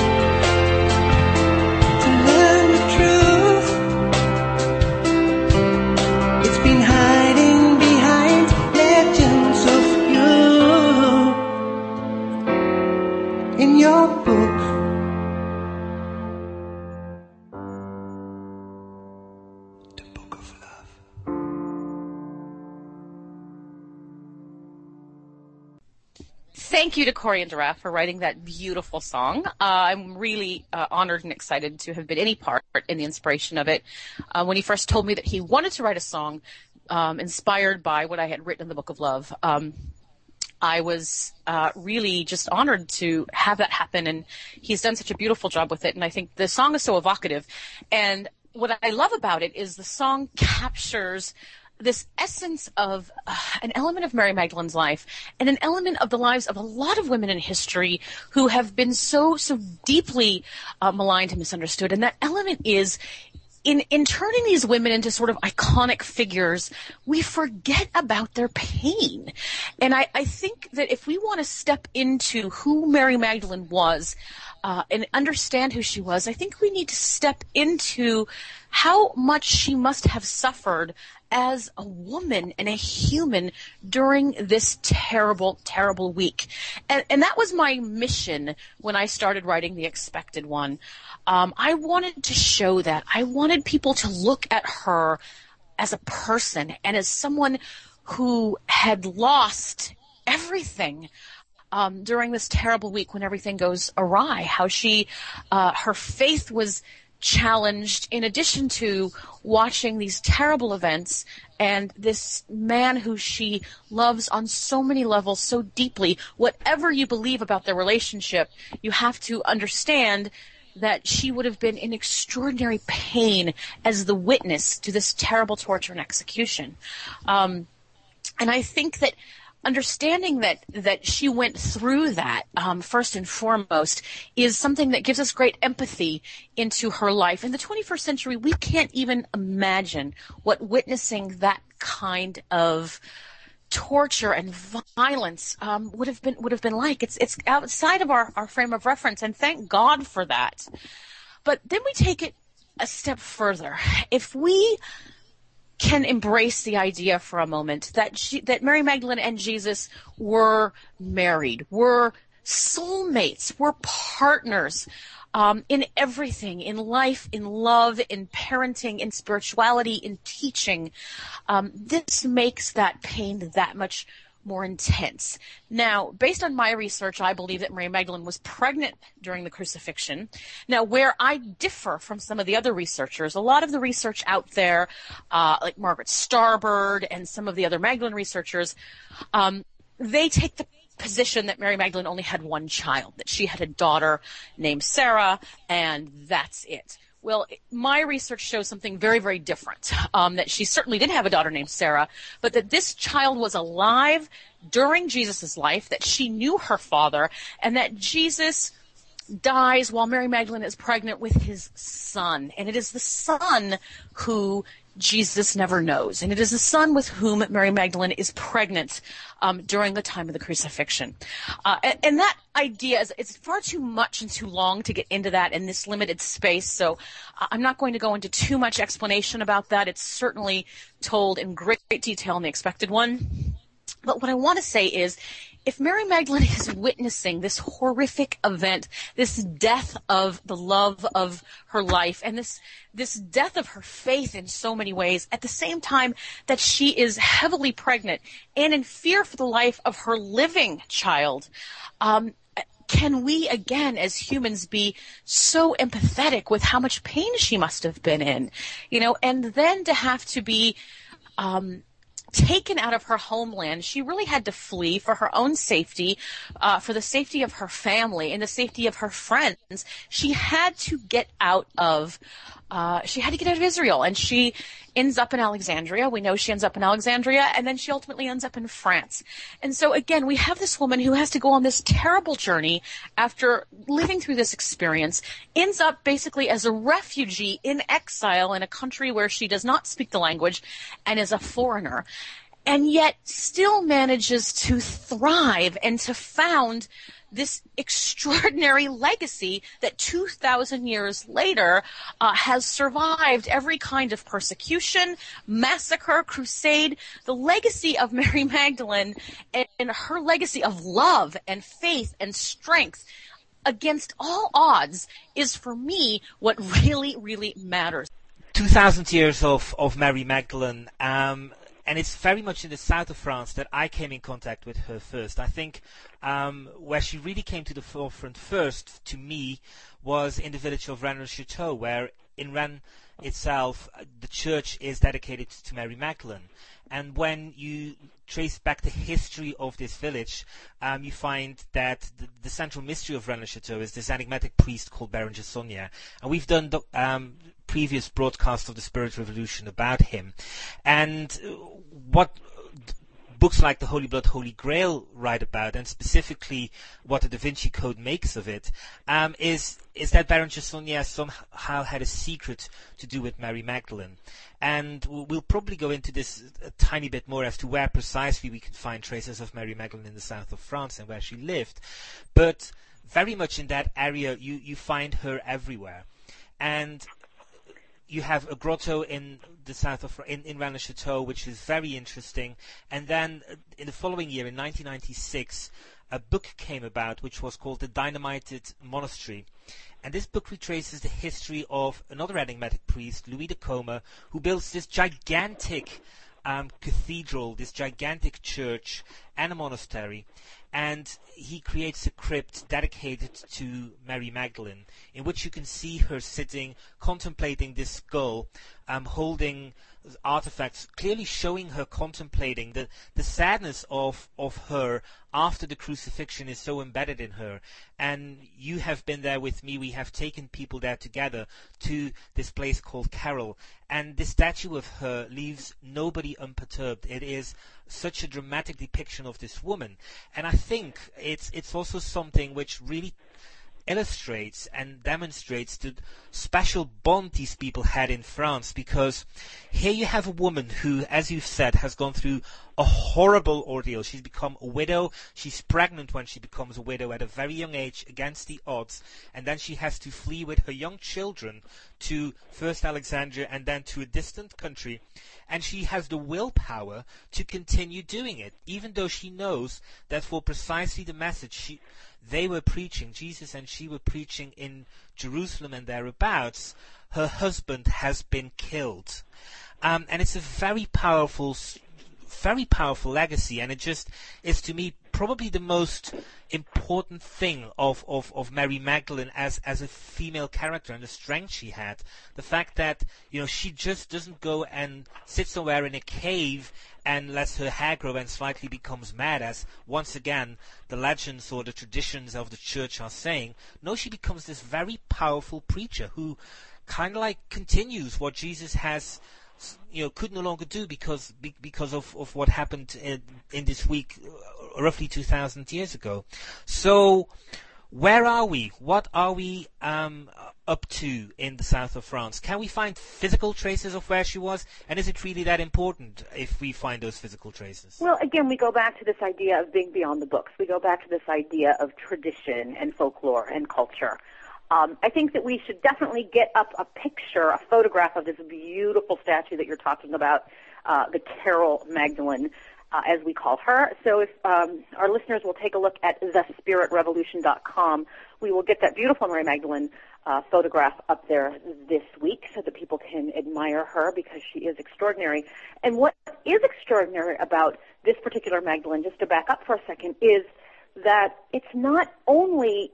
to learn the truth. It's been hiding behind legends of you in your book. Thank you to Coriander Ruff for writing that beautiful song. Uh, I'm really uh, honored and excited to have been any part in the inspiration of it. Uh, when he first told me that he wanted to write a song um, inspired by what I had written in the Book of Love, um, I was uh, really just honored to have that happen, and he's done such a beautiful job with it, and I think the song is so evocative. And what I love about it is the song captures this essence of uh, an element of Mary Magdalene's life and an element of the lives of a lot of women in history who have been so, so deeply uh, maligned and misunderstood. And that element is in, in turning these women into sort of iconic figures, we forget about their pain. And I, I think that if we want to step into who Mary Magdalene was uh, and understand who she was, I think we need to step into how much she must have suffered as a woman and a human during this terrible, terrible week. And, and that was my mission when I started writing The Expected One. Um, I wanted to show that. I wanted people to look at her as a person and as someone who had lost everything um, during this terrible week when everything goes awry, how she, uh, her faith was challenged in addition to watching these terrible events and this man who she loves on so many levels so deeply. Whatever you believe about their relationship, you have to understand that she would have been in extraordinary pain as the witness to this terrible torture and execution. Um, and I think that understanding that, that she went through that, um, first and foremost, is something that gives us great empathy into her life. In the twenty-first century, we can't even imagine what witnessing that kind of torture and violence um, would have been would have been like. It's it's outside of our, our frame of reference, and thank God for that. But then we take it a step further. If we can embrace the idea for a moment that she, that Mary Magdalene and Jesus were married, were soulmates, were partners um, in everything, in life, in love, in parenting, in spirituality, in teaching, um, this makes that pain that much more intense. Now, based on my research, I believe that Mary Magdalene was pregnant during the crucifixion. Now, where I differ from some of the other researchers, a lot of the research out there, uh, like Margaret Starbird and some of the other Magdalene researchers, um, they take the position that Mary Magdalene only had one child, that she had a daughter named Sarah, and that's it. Well, my research shows something very, very different, um, that she certainly did have a daughter named Sarah, but that this child was alive during Jesus' life, that she knew her father, and that Jesus dies while Mary Magdalene is pregnant with his son. And it is the son who Jesus never knows. And it is the son with whom Mary Magdalene is pregnant um, during the time of the crucifixion. Uh, and, and that idea is it's far too much and too long to get into that in this limited space. So uh, I'm not going to go into too much explanation about that. It's certainly told in great, great detail in The Expected One. But what I want to say is, if Mary Magdalene is witnessing this horrific event, this death of the love of her life, and this this death of her faith in so many ways, at the same time that she is heavily pregnant and in fear for the life of her living child, um, can we, again, as humans, be so empathetic with how much pain she must have been in? You know, and then to have to be Um, taken out of her homeland. She really had to flee for her own safety, uh, for the safety of her family and the safety of her friends. She had to get out of, uh, she had to get out of Israel, and she ends up in Alexandria. We know she ends up in Alexandria, and then she ultimately ends up in France. And so again, we have this woman who has to go on this terrible journey after living through this experience, ends up basically as a refugee in exile in a country where she does not speak the language and is a foreigner, and yet still manages to thrive and to found this extraordinary legacy that two thousand years later uh, has survived every kind of persecution, massacre, crusade. The legacy of Mary Magdalene and, and her legacy of love and faith and strength against all odds is, for me, what really, really matters. two thousand years of, of Mary Magdalene, um, and it's very much in the south of France that I came in contact with her first. I think um, where she really came to the forefront first, to me, was in the village of Rennes-le-Château, where in Rennes itself, the church is dedicated to Mary Magdalene. And when you trace back the history of this village, um, you find that the, the central mystery of Rennes-le-Château is this enigmatic priest called Berenger Saunier. And we've done the, um, previous broadcasts of the Spirit Revolution about him. And what books like The Holy Blood, Holy Grail write about, and specifically what the Da Vinci Code makes of it, um, is is that Bérenger Saunière somehow had a secret to do with Mary Magdalene. And we'll probably go into this a tiny bit more as to where precisely we can find traces of Mary Magdalene in the south of France and where she lived. But very much in that area, you, you find her everywhere. And you have a grotto in the south of in, in Rennes-le-Château, which is very interesting. And then in the following year, in nineteen ninety-six, a book came about which was called The Dynamited Monastery. And this book retraces the history of another enigmatic priest, Louis de Coma, who builds this gigantic um, cathedral, this gigantic church and a monastery. And he creates a crypt dedicated to Mary Magdalene, in which you can see her sitting, contemplating this skull, um, holding artifacts, clearly showing her contemplating. The, the sadness of, of her after the crucifixion is so embedded in her. And you have been there with me. We have taken people there together to this place called Carroll. And this statue of her leaves nobody unperturbed. It is such a dramatic depiction of this woman. And I think it's it's also something which really illustrates and demonstrates the special bond these people had in France, because here you have a woman who, as you've said, has gone through a horrible ordeal. She's become a widow. She's pregnant when she becomes a widow at a very young age against the odds, and then she has to flee with her young children to first Alexandria and then to a distant country, and she has the willpower to continue doing it, even though she knows that for precisely the message she they were preaching, Jesus and she were preaching in Jerusalem and thereabouts, her husband has been killed. Um, and it's a very powerful, very powerful legacy, and it just is, to me, probably the most important thing of, of, of Mary Magdalene as, as a female character, and the strength she had. The fact that, you know, she just doesn't go and sit somewhere in a cave and lets her hair grow and slightly becomes mad, as once again the legends or the traditions of the church are saying. No, she becomes this very powerful preacher who kind of like continues what Jesus has, you know, could no longer do because because of, of what happened in, in this week uh, roughly two thousand years ago. So where are we? What are we um, up to in the south of France? Can we find physical traces of where she was? And is it really that important if we find those physical traces? Well, again, we go back to this idea of being beyond the books. We go back to this idea of tradition and folklore and culture. Um, I think that we should definitely get up a picture, a photograph of this beautiful statue that you're talking about, uh, the Carroll Magdalene, uh, as we call her. So if um, our listeners will take a look at the spirit revolution dot com, we will get that beautiful Mary Magdalene uh, photograph up there this week so that people can admire her, because she is extraordinary. And what is extraordinary about this particular Magdalene, just to back up for a second, is that it's not only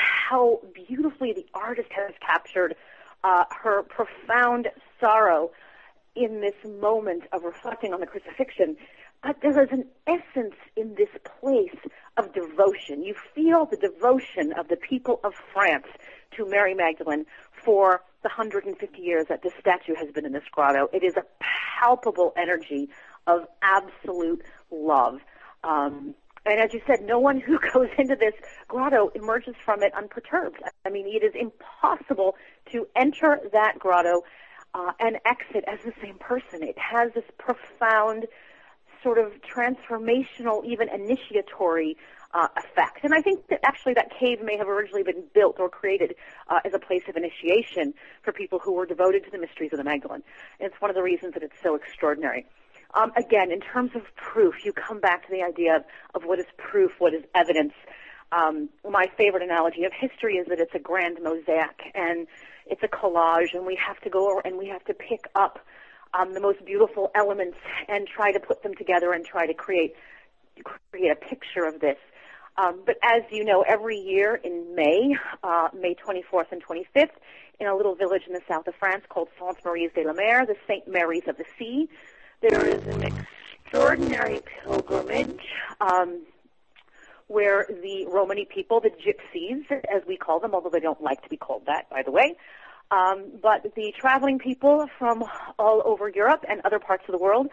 how beautifully the artist has captured uh, her profound sorrow in this moment of reflecting on the crucifixion, but there is an essence in this place of devotion. You feel the devotion of the people of France to Mary Magdalene for the one hundred fifty years that this statue has been in this grotto. It is a palpable energy of absolute love. Um, And as you said, no one who goes into this grotto emerges from it unperturbed. I mean, it is impossible to enter that grotto uh, and exit as the same person. It has this profound sort of transformational, even initiatory uh, effect. And I think that actually that cave may have originally been built or created uh, as a place of initiation for people who were devoted to the mysteries of the Magdalene. And it's one of the reasons that it's so extraordinary. Um, again, in terms of proof, you come back to the idea of, of what is proof, what is evidence. Um, my favorite analogy of history is that it's a grand mosaic, and it's a collage, and we have to go and we have to pick up um, the most beautiful elements and try to put them together and try to create create a picture of this. Um, but as you know, every year in May, uh, May twenty-fourth and twenty-fifth, in a little village in the south of France called Sainte Mary's de la Mer, the Saint Marys of the Sea, there is an extraordinary pilgrimage um, where the Romany people, the gypsies, as we call them, although they don't like to be called that, by the way, um, but the traveling people from all over Europe and other parts of the world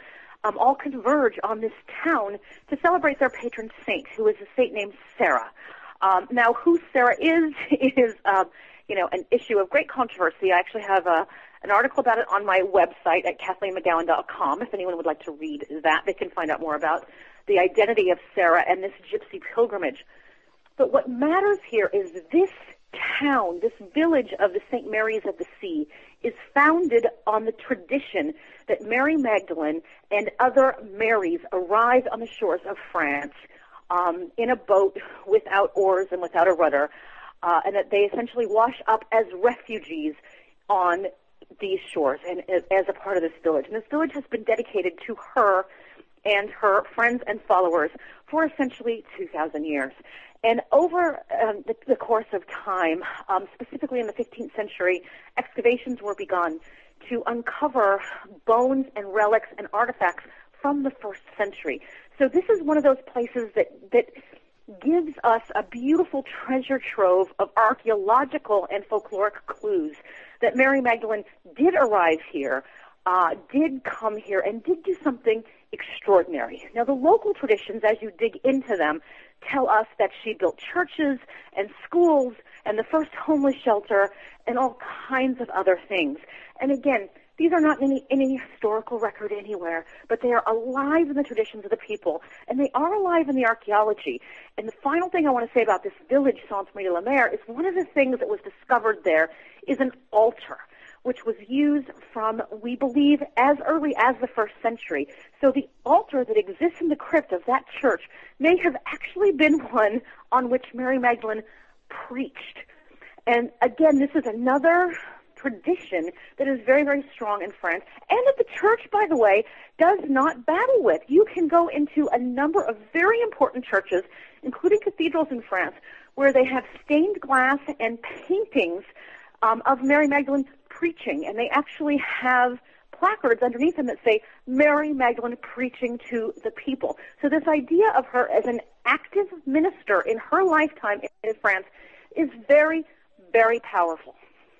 um, all converge on this town to celebrate their patron saint, who is a saint named Sarah. Um, now, who Sarah is, is, uh, you know, an issue of great controversy. I actually have a, an article about it on my website at kathleen mcgowan dot com. If anyone would like to read that, they can find out more about the identity of Sarah and this gypsy pilgrimage. But what matters here is this town, this village of the Saint Mary's of the Sea, is founded on the tradition that Mary Magdalene and other Marys arrived on the shores of France um, in a boat without oars and without a rudder, uh, and that they essentially wash up as refugees on these shores and as a part of this village. And this village has been dedicated to her and her friends and followers for essentially two thousand years. And over um, the, the course of time, um, specifically in the fifteenth century, excavations were begun to uncover bones and relics and artifacts from the first century. So this is one of those places that, that gives us a beautiful treasure trove of archaeological and folkloric clues that Mary Magdalene did arrive here, uh, did come here, and did do something extraordinary. Now, the local traditions, as you dig into them, tell us that she built churches and schools and the first homeless shelter and all kinds of other things. And again, these are not in any, any historical record anywhere, but they are alive in the traditions of the people, and they are alive in the archaeology. And the final thing I want to say about this village, Sainte-Marie-de-la-Mer, is one of the things that was discovered there is an altar, which was used from, we believe, as early as the first century. So the altar that exists in the crypt of that church may have actually been one on which Mary Magdalene preached. And again, this is another tradition that is very, very strong in France, and that the church, by the way, does not battle with. You can go into a number of very important churches, including cathedrals in France, where they have stained glass and paintings um, of Mary Magdalene preaching, and they actually have placards underneath them that say Mary Magdalene preaching to the people. So this idea of her as an active minister in her lifetime in France is very, very powerful.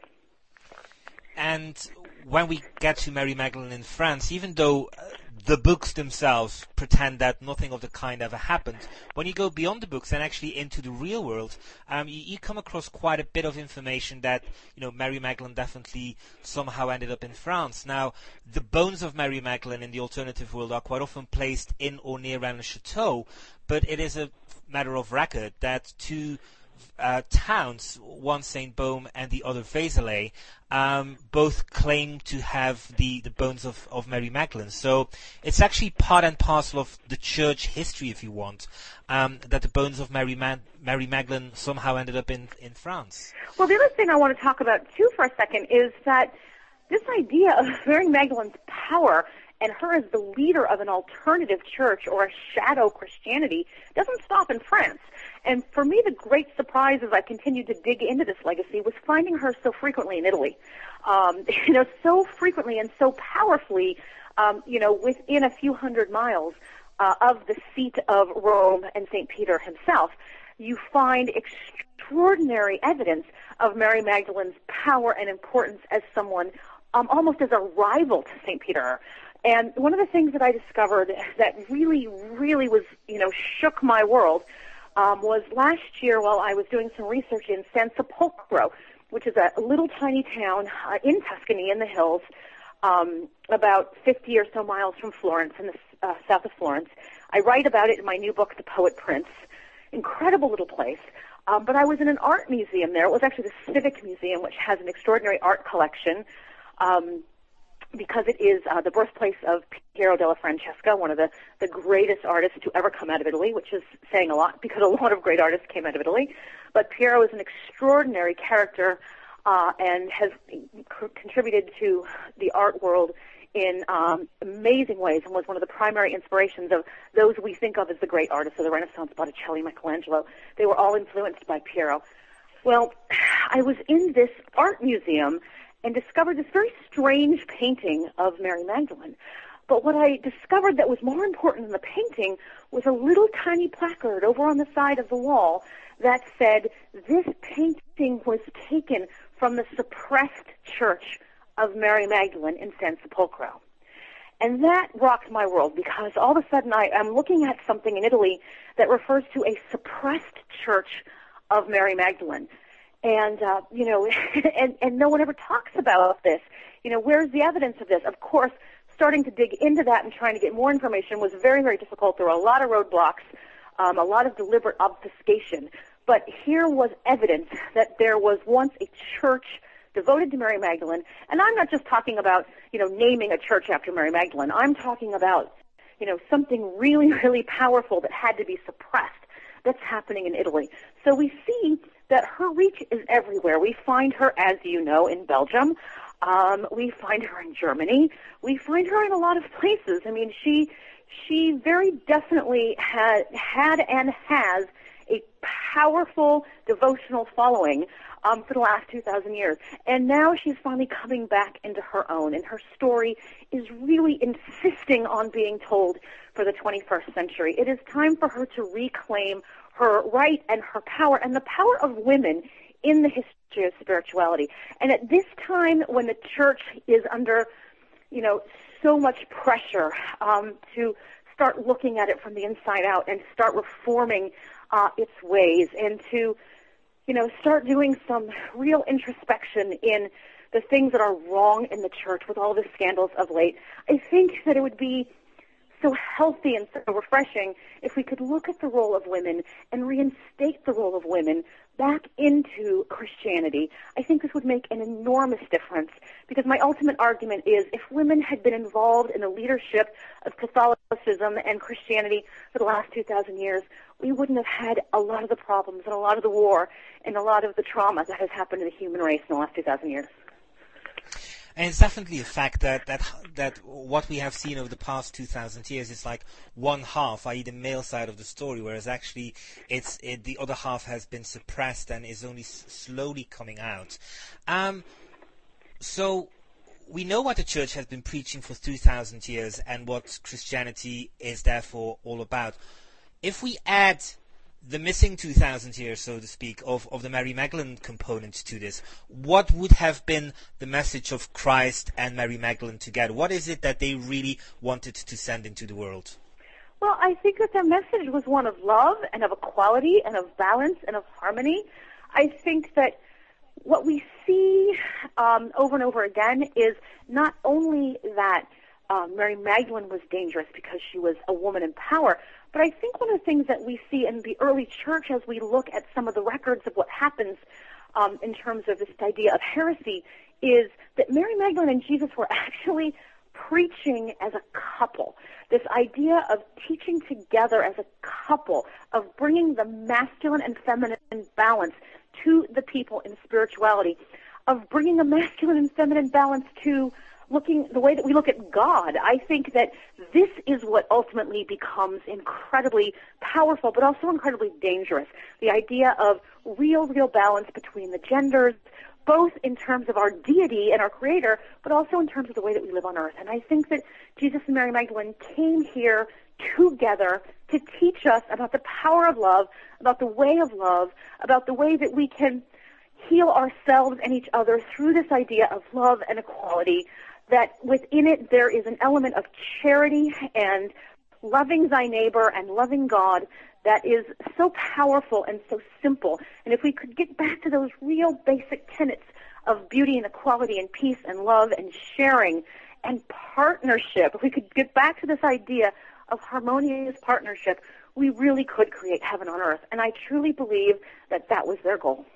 And when we get to Mary Magdalene in France, even though uh, the books themselves pretend that nothing of the kind ever happened, when you go beyond the books and actually into the real world, um, you, you come across quite a bit of information that, you know, Mary Magdalene definitely somehow ended up in France. Now, the bones of Mary Magdalene in the alternative world are quite often placed in or near Rennes-le-Château, but it is a matter of record that two Uh, towns, one Saint Baume and the other Vézelay, um, both claim to have the, the bones of, of Mary Magdalene. So it's actually part and parcel of the church history, if you want, um, that the bones of Mary, Ma- Mary Magdalene somehow ended up in, in France. Well, the other thing I want to talk about, too, for a second, is that this idea of Mary Magdalene's power and her as the leader of an alternative church or a shadow Christianity doesn't stop in France. And for me, the great surprise as I continued to dig into this legacy was finding her so frequently in Italy. Um, you know, so frequently and so powerfully, um, you know, within a few hundred miles uh, of the seat of Rome and Saint Peter himself, you find extraordinary evidence of Mary Magdalene's power and importance as someone um, almost as a rival to Saint Peter. And one of the things that I discovered that really, really was, you know, shook my world um, was last year while I was doing some research in San Sepolcro, which is a little tiny town uh, in Tuscany in the hills, um, about fifty or so miles from Florence, in the uh, south of Florence. I write about it in my new book, The Poet Prince. Incredible little place. Um, but I was in an art museum there. It was actually the Civic Museum, which has an extraordinary art collection. Um, because it is uh, the birthplace of Piero della Francesca, one of the, the greatest artists to ever come out of Italy, which is saying a lot because a lot of great artists came out of Italy. But Piero is an extraordinary character uh, and has c- contributed to the art world in um, amazing ways and was one of the primary inspirations of those we think of as the great artists of the Renaissance, Botticelli, Michelangelo. They were all influenced by Piero. Well, I was in this art museum and discovered this very strange painting of Mary Magdalene. But what I discovered that was more important than the painting was a little tiny placard over on the side of the wall that said, this painting was taken from the suppressed church of Mary Magdalene in San Sepolcro. And that rocked my world because all of a sudden I, I'm looking at something in Italy that refers to a suppressed church of Mary Magdalene. And, uh, you know, and, and no one ever talks about this. You know, where's the evidence of this? Of course, starting to dig into that and trying to get more information was very, very difficult. There were a lot of roadblocks, um, a lot of deliberate obfuscation. But here was evidence that there was once a church devoted to Mary Magdalene. And I'm not just talking about, you know, naming a church after Mary Magdalene. I'm talking about, you know, something really, really powerful that had to be suppressed that's happening in Italy. So we see that her reach is everywhere. We find her, as you know, in Belgium. Um, we find her in Germany. We find her in a lot of places. I mean, she she very definitely had had and has a powerful devotional following um, for the last two thousand years. And now she's finally coming back into her own, and her story is really insisting on being told for the twenty-first century. It is time for her to reclaim her right and her power, and the power of women in the history of spirituality. And at this time when the church is under, you know, so much pressure um, to start looking at it from the inside out and start reforming uh, its ways and to, you know, start doing some real introspection in the things that are wrong in the church with all the scandals of late, I think that it would be so healthy and so refreshing if we could look at the role of women and reinstate the role of women back into Christianity. I think this would make an enormous difference, because my ultimate argument is if women had been involved in the leadership of Catholicism and Christianity for the last two thousand years, we wouldn't have had a lot of the problems and a lot of the war and a lot of the trauma that has happened to the human race in the last two thousand years. And it's definitely a fact that, that that what we have seen over the past two thousand years is like one half, that is the male side of the story, whereas actually it's it, the other half has been suppressed and is only s- slowly coming out. Um, so we know what the church has been preaching for two thousand years and what Christianity is therefore all about. If we add the missing two thousand years, so to speak, of, of the Mary Magdalene component to this, what would have been the message of Christ and Mary Magdalene together? What is it that they really wanted to send into the world? Well, I think that their message was one of love and of equality and of balance and of harmony. I think that what we see um, over and over again is not only that um, Mary Magdalene was dangerous because she was a woman in power, but I think one of the things that we see in the early church as we look at some of the records of what happens um, in terms of this idea of heresy is that Mary Magdalene and Jesus were actually preaching as a couple. This idea of teaching together as a couple, of bringing the masculine and feminine balance to the people in spirituality, of bringing a masculine and feminine balance to looking the way that we look at God. I think that this is what ultimately becomes incredibly powerful, but also incredibly dangerous. The idea of real, real balance between the genders, both in terms of our deity and our creator, but also in terms of the way that we live on earth. And I think that Jesus and Mary Magdalene came here together to teach us about the power of love, about the way of love, about the way that we can heal ourselves and each other through this idea of love and equality, that within it there is an element of charity and loving thy neighbor and loving God that is so powerful and so simple. And if we could get back to those real basic tenets of beauty and equality and peace and love and sharing and partnership, if we could get back to this idea of harmonious partnership, we really could create heaven on earth. And I truly believe that that was their goal.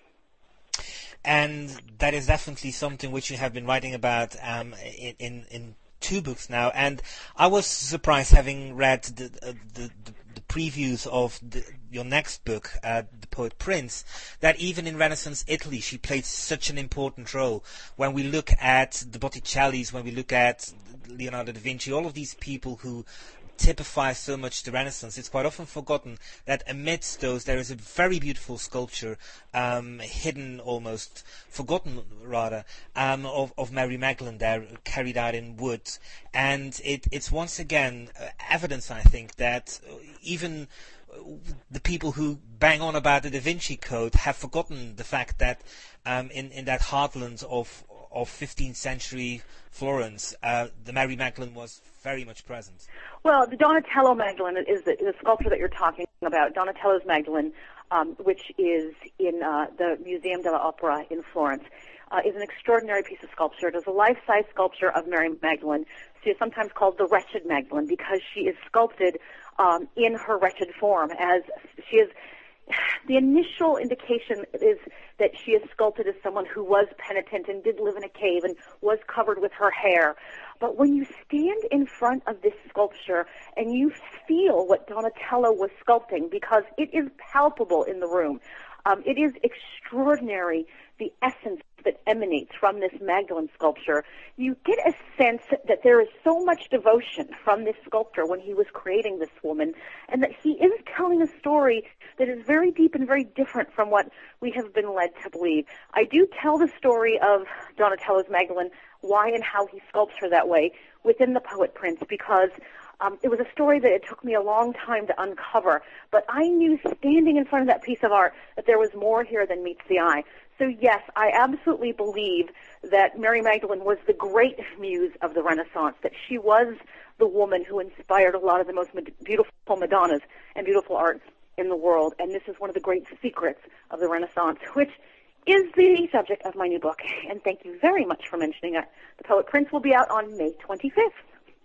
And that is definitely something which you have been writing about um, in, in in two books now. And I was surprised, having read the uh, the, the, the previews of the, your next book, uh, The Poet Prince, that even in Renaissance Italy she played such an important role. When we look at the Botticellis, when we look at Leonardo da Vinci, all of these people who typify so much the Renaissance, it's quite often forgotten that amidst those there is a very beautiful sculpture, um, hidden almost, forgotten rather, um, of, of Mary Magdalene there, carried out in wood. And it, it's once again uh, evidence, I think, that even the people who bang on about the Da Vinci Code have forgotten the fact that um, in, in that heartland of of fifteenth century Florence, uh, the Mary Magdalene was very much present. Well, the Donatello Magdalene is the, the sculpture that you're talking about. Donatello's Magdalene, um, which is in uh, the Museum dell'Opera in Florence, uh, is an extraordinary piece of sculpture. It is a life-size sculpture of Mary Magdalene. She is sometimes called the Wretched Magdalene because she is sculpted um, in her wretched form. As she is, the initial indication is that she is sculpted as someone who was penitent and did live in a cave and was covered with her hair. But when you stand in front of this sculpture and you feel what Donatello was sculpting, because it is palpable in the room, um, it is extraordinary, the essence that emanates from this Magdalene sculpture. You get a sense that there is so much devotion from this sculptor when he was creating this woman, and that he is telling a story that is very deep and very different from what we have been led to believe. I do tell the story of Donatello's Magdalene, why and how he sculpts her that way, within the Poet Prince, because um, it was a story that it took me a long time to uncover, but I knew standing in front of that piece of art that there was more here than meets the eye. So yes, I absolutely believe that Mary Magdalene was the great muse of the Renaissance, that she was the woman who inspired a lot of the most beautiful Madonnas and beautiful art in the world, and this is one of the great secrets of the Renaissance, which is the subject of my new book. And thank you very much for mentioning it. The Poet Prince will be out on May twenty-fifth.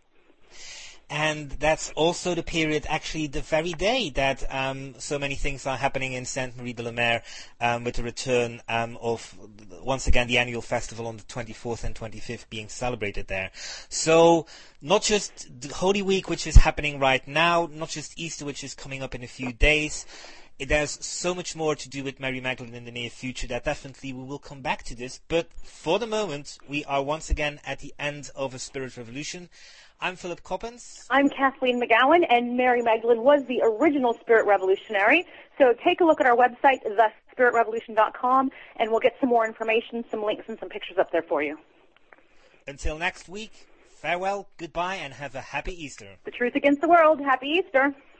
And that's also the period, actually the very day that um, so many things are happening in Sainte-Marie-de-la-Mer, um, with the return um, of, once again, the annual festival on the twenty-fourth and twenty-fifth being celebrated there. So not just the Holy Week, which is happening right now, not just Easter, which is coming up in a few days. There's so much more to do with Mary Magdalene in the near future that definitely we will come back to this. But for the moment, we are once again at the end of a Spirit Revolution. I'm Philip Coppens. I'm Kathleen McGowan, and Mary Magdalene was the original Spirit Revolutionary. So take a look at our website, the spirit revolution dot com, and we'll get some more information, some links, and some pictures up there for you. Until next week, farewell, goodbye, and have a happy Easter. The truth against the world. Happy Easter.